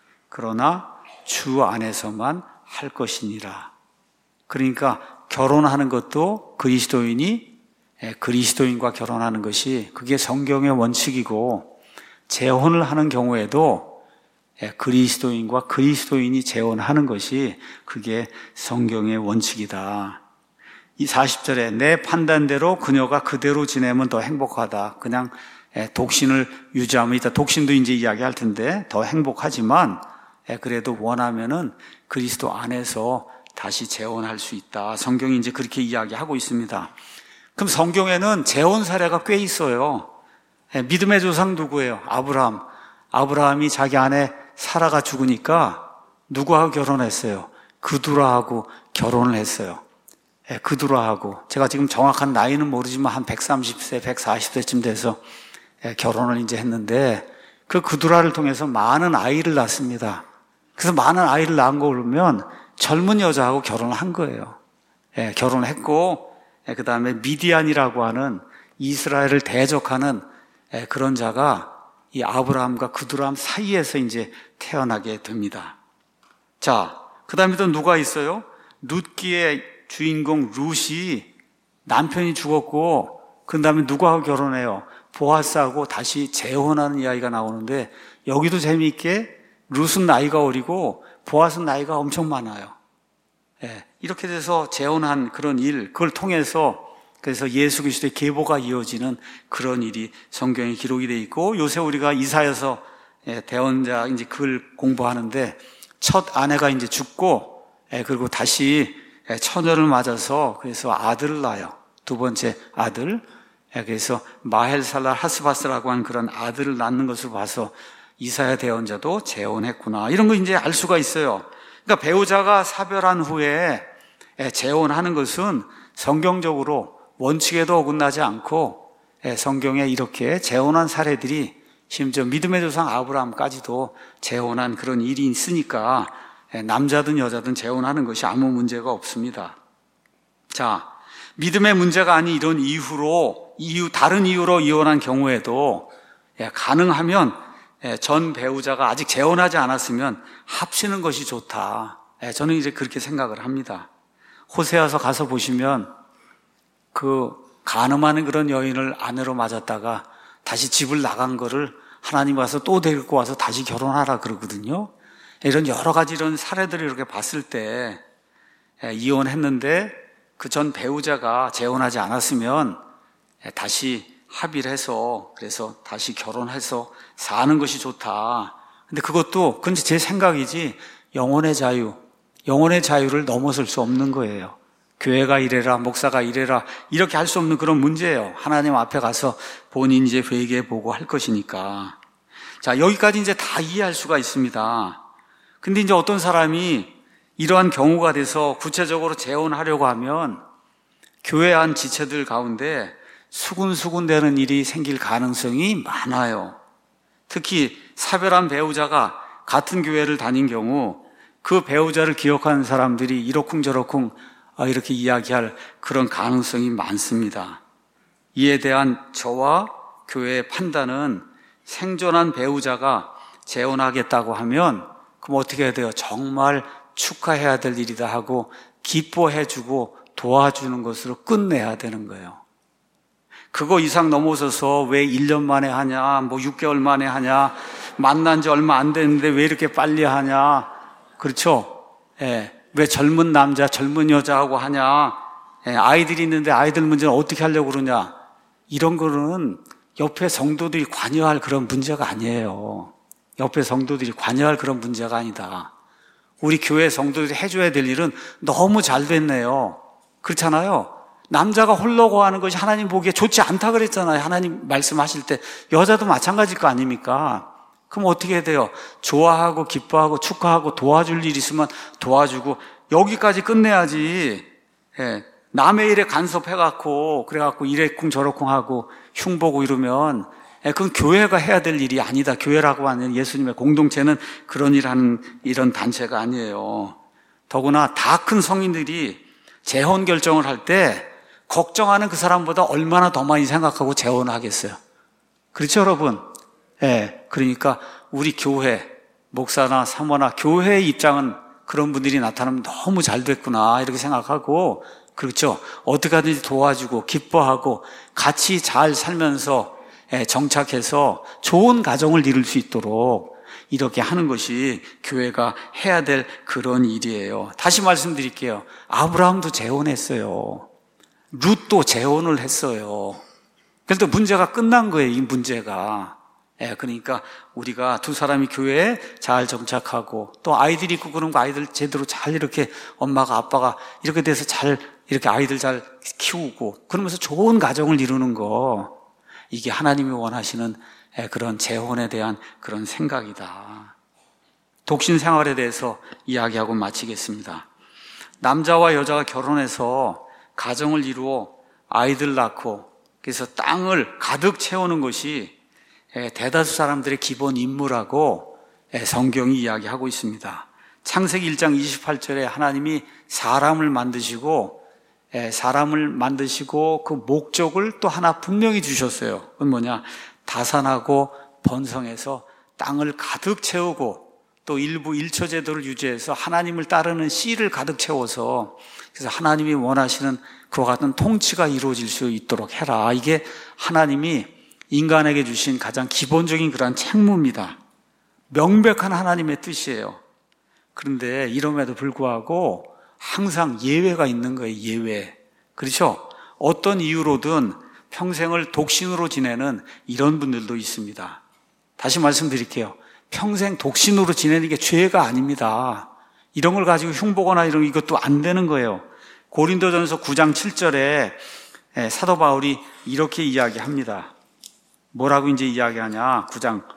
그러나 주 안에서만 할 것이니라. 그러니까 결혼하는 것도 그리스도인이 그리스도인과 결혼하는 것이 그게 성경의 원칙이고 재혼을 하는 경우에도 그리스도인과 그리스도인이 재혼하는 것이 그게 성경의 원칙이다. 이 사십 절에 내 판단대로 그녀가 그대로 지내면 더 행복하다. 그냥 독신을 유지하면, 이따 독신도 이제 이야기할 텐데 더 행복하지만 그래도 원하면은 그리스도 안에서 다시 재혼할 수 있다. 성경이 이제 그렇게 이야기하고 있습니다. 그럼 성경에는 재혼 사례가 꽤 있어요. 믿음의 조상 누구예요? 아브라함. 아브라함이 자기 아내 사라가 죽으니까 누구하고 결혼했어요? 그두라하고 결혼을 했어요. 그두라하고. 제가 지금 정확한 나이는 모르지만 한 백삼십 세, 백사십 세쯤 돼서 결혼을 이제 했는데 그 그두라를 통해서 많은 아이를 낳습니다. 그래서 많은 아이를 낳은 거 그러면 젊은 여자하고 결혼을 한 거예요. 예, 결혼을 했고 예, 그 다음에 미디안이라고 하는 이스라엘을 대적하는 예, 그런 자가 이 아브라함과 그두람 사이에서 이제 태어나게 됩니다. 자, 그 다음에 또 누가 있어요? 룻기의 주인공 룻이 남편이 죽었고 그 다음에 누구하고 결혼해요? 보아스하고 다시 재혼하는 이야기가 나오는데 여기도 재미있게 룻은 나이가 어리고 보아스는 나이가 엄청 많아요. 예, 이렇게 돼서 재혼한 그런 일, 그걸 통해서 그래서 예수 그리스도의 계보가 이어지는 그런 일이 성경에 기록이 되어 있고 요새 우리가 이사야서 대언자 이제 글 공부하는데 첫 아내가 이제 죽고 그리고 다시 처녀를 맞아서 그래서 아들을 낳아요. 두 번째 아들. 그래서 마헬살라 하스바스라고 하는 그런 아들을 낳는 것을 봐서 이사야 대언자도 재혼했구나. 이런 거 이제 알 수가 있어요. 그러니까 배우자가 사별한 후에 재혼하는 것은 성경적으로 원칙에도 어긋나지 않고 성경에 이렇게 재혼한 사례들이 심지어 믿음의 조상 아브라함까지도 재혼한 그런 일이 있으니까 남자든 여자든 재혼하는 것이 아무 문제가 없습니다. 자, 믿음의 문제가 아닌 이런 이유로 이유 다른 이유로 이혼한 경우에도 가능하면 전 배우자가 아직 재혼하지 않았으면 합치는 것이 좋다. 저는 이제 그렇게 생각을 합니다. 호세아서 가서 보시면 그 간음하는 그런 여인을 아내로 맞았다가 다시 집을 나간 거를 하나님 와서 또 데리고 와서 다시 결혼하라 그러거든요. 이런 여러 가지 이런 사례들을 이렇게 봤을 때 이혼했는데 그 전 배우자가 재혼하지 않았으면 다시 합의를 해서 그래서 다시 결혼해서 사는 것이 좋다. 근데 그것도 그건 제 생각이지 영혼의 자유, 영혼의 자유를 넘어설 수 없는 거예요. 교회가 이래라, 목사가 이래라 이렇게 할 수 없는 그런 문제예요. 하나님 앞에 가서 본인 이제 회개해 보고 할 것이니까. 자, 여기까지 이제 다 이해할 수가 있습니다. 근데 이제 어떤 사람이 이러한 경우가 돼서 구체적으로 재혼하려고 하면 교회 안 지체들 가운데 수군수군 되는 일이 생길 가능성이 많아요. 특히 사별한 배우자가 같은 교회를 다닌 경우 그 배우자를 기억하는 사람들이 이러쿵저러쿵 이렇게 이야기할 그런 가능성이 많습니다. 이에 대한 저와 교회의 판단은 생존한 배우자가 재혼하겠다고 하면 그럼 어떻게 해야 돼요? 정말 축하해야 될 일이다 하고 기뻐해주고 도와주는 것으로 끝내야 되는 거예요. 그거 이상 넘어서서 왜 일 년 만에 하냐, 뭐 육 개월 만에 하냐, 만난 지 얼마 안 됐는데 왜 이렇게 빨리 하냐, 그렇죠? 예, 왜 젊은 남자, 젊은 여자하고 하냐, 예, 아이들이 있는데 아이들 문제는 어떻게 하려고 그러냐, 이런 거는 옆에 성도들이 관여할 그런 문제가 아니에요. 옆에 성도들이 관여할 그런 문제가 아니다. 우리 교회 성도들이 해줘야 될 일은 너무 잘 됐네요. 그렇잖아요. 남자가 홀로 하는 것이 하나님 보기에 좋지 않다 그랬잖아요. 하나님 말씀하실 때 여자도 마찬가지일 거 아닙니까? 그럼 어떻게 해야 돼요? 좋아하고 기뻐하고 축하하고 도와줄 일 있으면 도와주고 여기까지 끝내야지. 예. 남의 일에 간섭해갖고 그래갖고 이래쿵 저래쿵 하고 흉보고 이러면 예, 그건 교회가 해야 될 일이 아니다. 교회라고 하는 예수님의 공동체는 그런 일 하는 이런 단체가 아니에요. 더구나 다 큰 성인들이 재혼 결정을 할 때 걱정하는 그 사람보다 얼마나 더 많이 생각하고 재혼을 하겠어요. 그렇죠, 여러분? 예, 그러니까 우리 교회, 목사나 사모나 교회의 입장은 그런 분들이 나타나면 너무 잘 됐구나 이렇게 생각하고, 그렇죠? 어떻게 하든지 도와주고 기뻐하고 같이 잘 살면서 정착해서 좋은 가정을 이룰 수 있도록 이렇게 하는 것이 교회가 해야 될 그런 일이에요. 다시 말씀드릴게요. 아브라함도 재혼했어요. 룻도 재혼을 했어요. 그래도 문제가 끝난 거예요, 이 문제가. 예, 그러니까 우리가 두 사람이 교회에 잘 정착하고 또 아이들이 있고 그런 거 아이들 제대로 잘 이렇게 엄마가 아빠가 이렇게 돼서 잘 이렇게 아이들 잘 키우고 그러면서 좋은 가정을 이루는 거, 이게 하나님이 원하시는 그런 재혼에 대한 그런 생각이다. 독신 생활에 대해서 이야기하고 마치겠습니다. 남자와 여자가 결혼해서 가정을 이루어 아이들 낳고 그래서 땅을 가득 채우는 것이 대다수 사람들의 기본 임무라고 성경이 이야기하고 있습니다. 창세기 일 장 이십팔 절에 하나님이 사람을 만드시고 사람을 만드시고 그 목적을 또 하나 분명히 주셨어요. 그건 뭐냐? 다산하고 번성해서 땅을 가득 채우고 또 일부 일처 제도를 유지해서 하나님을 따르는 씨를 가득 채워서 그래서 하나님이 원하시는 그와 같은 통치가 이루어질 수 있도록 해라. 이게 하나님이 인간에게 주신 가장 기본적인 그런 책무입니다. 명백한 하나님의 뜻이에요. 그런데 이럼에도 불구하고 항상 예외가 있는 거예요. 예외. 그렇죠? 어떤 이유로든 평생을 독신으로 지내는 이런 분들도 있습니다. 다시 말씀드릴게요. 평생 독신으로 지내는 게 죄가 아닙니다. 이런 걸 가지고 흉보거나 이런 이것도 안 되는 거예요. 고린도전서 구 장 칠 절에 사도 바울이 이렇게 이야기합니다. 뭐라고 이제 이야기하냐? 구 장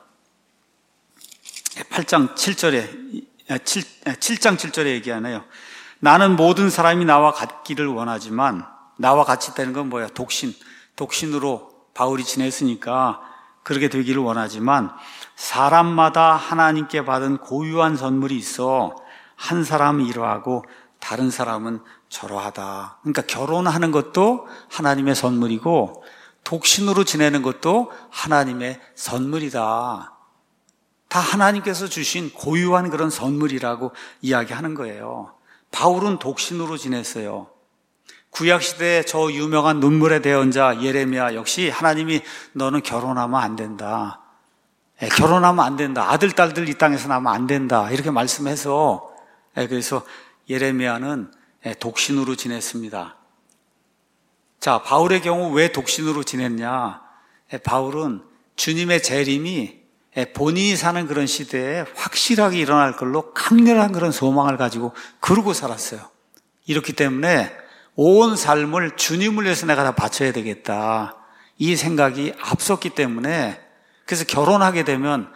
팔 장 칠 절에 칠 장 칠 절에 얘기하네요. 나는 모든 사람이 나와 같기를 원하지만, 나와 같이 있다는 건 뭐야? 독신. 독신으로 바울이 지냈으니까 그렇게 되기를 원하지만 사람마다 하나님께 받은 고유한 선물이 있어 한 사람은 이러하고 다른 사람은 저러하다. 그러니까 결혼하는 것도 하나님의 선물이고 독신으로 지내는 것도 하나님의 선물이다. 다 하나님께서 주신 고유한 그런 선물이라고 이야기하는 거예요. 바울은 독신으로 지냈어요. 구약시대에 저 유명한 눈물의 대언자 예레미야 역시 하나님이 너는 결혼하면 안 된다. 예, 결혼하면 안 된다. 아들, 딸들 이 땅에서 나면 안 된다. 이렇게 말씀해서 예, 그래서 예레미야는 예, 독신으로 지냈습니다. 자, 바울의 경우 왜 독신으로 지냈냐? 예, 바울은 주님의 재림이 예, 본인이 사는 그런 시대에 확실하게 일어날 걸로 강렬한 그런 소망을 가지고 그러고 살았어요. 이렇기 때문에 온 삶을 주님을 위해서 내가 다 바쳐야 되겠다. 이 생각이 앞섰기 때문에 그래서 결혼하게 되면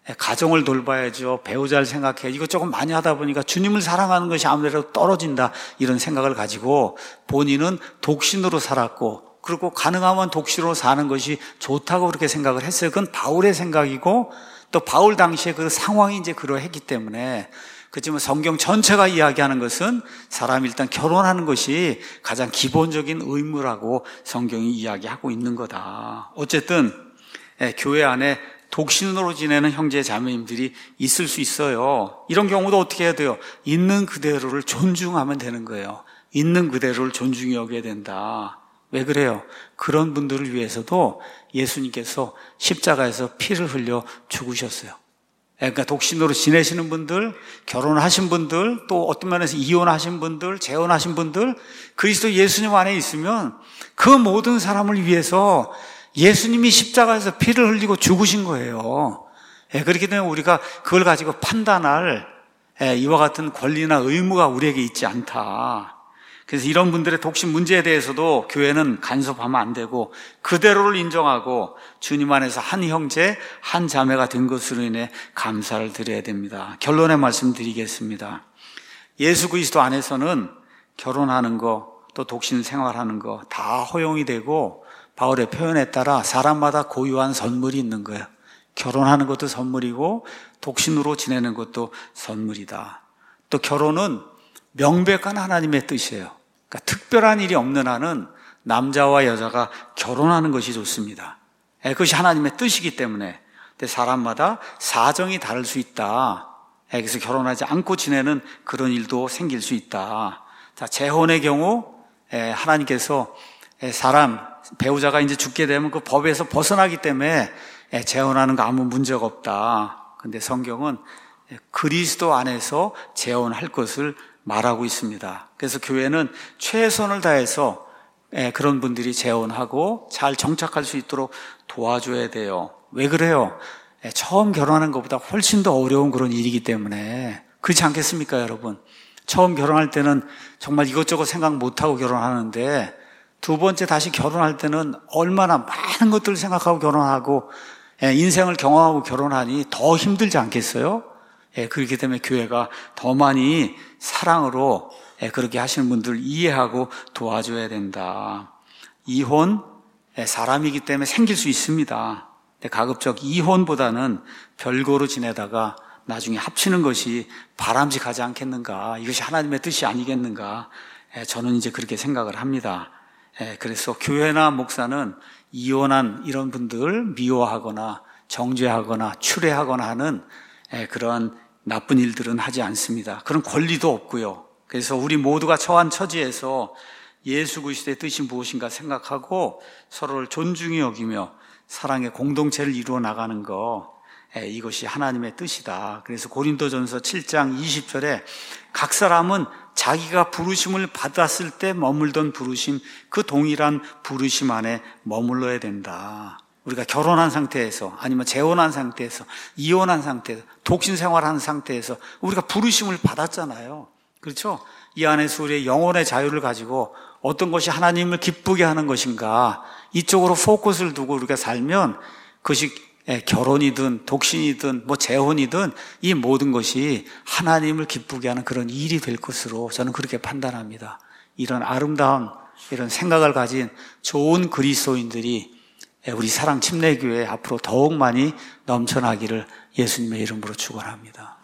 가정을 돌봐야죠. 배우자를 생각해. 이거 조금 많이 하다 보니까 주님을 사랑하는 것이 아무래도 떨어진다. 이런 생각을 가지고 본인은 독신으로 살았고, 그리고 가능하면 독신으로 사는 것이 좋다고 그렇게 생각을 했어요. 그건 바울의 생각이고, 또 바울 당시에 그 상황이 이제 그러했기 때문에. 그렇지만 성경 전체가 이야기하는 것은 사람이 일단 결혼하는 것이 가장 기본적인 의무라고 성경이 이야기하고 있는 거다. 어쨌든 교회 안에 독신으로 지내는 형제 자매님들이 있을 수 있어요. 이런 경우도 어떻게 해야 돼요? 있는 그대로를 존중하면 되는 거예요. 있는 그대로를 존중히 여겨야 된다. 왜 그래요? 그런 분들을 위해서도 예수님께서 십자가에서 피를 흘려 죽으셨어요. 그러니까 독신으로 지내시는 분들, 결혼하신 분들, 또 어떤 면에서 이혼하신 분들, 재혼하신 분들, 그리스도 예수님 안에 있으면 그 모든 사람을 위해서 예수님이 십자가에서 피를 흘리고 죽으신 거예요. 그렇기 때문에 우리가 그걸 가지고 판단할 이와 같은 권리나 의무가 우리에게 있지 않다. 그래서 이런 분들의 독신 문제에 대해서도 교회는 간섭하면 안 되고 그대로를 인정하고 주님 안에서 한 형제, 한 자매가 된 것으로 인해 감사를 드려야 됩니다. 결론의 말씀 드리겠습니다. 예수 그리스도 안에서는 결혼하는 거, 또 독신 생활하는 거 다 허용이 되고 바울의 표현에 따라 사람마다 고유한 선물이 있는 거예요. 결혼하는 것도 선물이고 독신으로 지내는 것도 선물이다. 또 결혼은 명백한 하나님의 뜻이에요. 그러니까 특별한 일이 없는 한은 남자와 여자가 결혼하는 것이 좋습니다. 그것이 하나님의 뜻이기 때문에. 근데 사람마다 사정이 다를 수 있다. 그래서 결혼하지 않고 지내는 그런 일도 생길 수 있다. 자, 재혼의 경우 하나님께서 사람 배우자가 이제 죽게 되면 그 법에서 벗어나기 때문에 재혼하는 거 아무 문제가 없다. 근데 성경은 그리스도 안에서 재혼할 것을 말하고 있습니다. 그래서 교회는 최선을 다해서 그런 분들이 재혼하고 잘 정착할 수 있도록 도와줘야 돼요. 왜 그래요? 처음 결혼하는 것보다 훨씬 더 어려운 그런 일이기 때문에. 그렇지 않겠습니까, 여러분? 처음 결혼할 때는 정말 이것저것 생각 못하고 결혼하는데 두 번째 다시 결혼할 때는 얼마나 많은 것들을 생각하고 결혼하고 인생을 경험하고 결혼하니 더 힘들지 않겠어요? 그렇기 때문에 교회가 더 많이 사랑으로 그렇게 하시는 분들을 이해하고 도와줘야 된다. 이혼, 사람이기 때문에 생길 수 있습니다. 가급적 이혼보다는 별거로 지내다가 나중에 합치는 것이 바람직하지 않겠는가. 이것이 하나님의 뜻이 아니겠는가. 저는 이제 그렇게 생각을 합니다. 그래서 교회나 목사는 이혼한 이런 분들 미워하거나 정죄하거나 추례하거나 하는 그런 나쁜 일들은 하지 않습니다. 그런 권리도 없고요. 그래서 우리 모두가 처한 처지에서 예수 그리스도의 뜻이 무엇인가 생각하고 서로를 존중히 여기며 사랑의 공동체를 이루어 나가는 거, 이것이 하나님의 뜻이다. 그래서 고린도전서 칠 장 이십 절에 각 사람은 자기가 부르심을 받았을 때 머물던 부르심, 그 동일한 부르심 안에 머물러야 된다. 우리가 결혼한 상태에서 아니면 재혼한 상태에서 이혼한 상태에서 독신 생활하는 상태에서 우리가 부르심을 받았잖아요. 그렇죠? 이 안에서 우리의 영혼의 자유를 가지고 어떤 것이 하나님을 기쁘게 하는 것인가, 이쪽으로 포커스를 두고 우리가 살면 그것이 결혼이든 독신이든 뭐 재혼이든 이 모든 것이 하나님을 기쁘게 하는 그런 일이 될 것으로 저는 그렇게 판단합니다. 이런 아름다운 이런 생각을 가진 좋은 그리스도인들이 우리 사랑 침례교회 앞으로 더욱 많이 넘쳐나기를 예수님의 이름으로 축원합니다.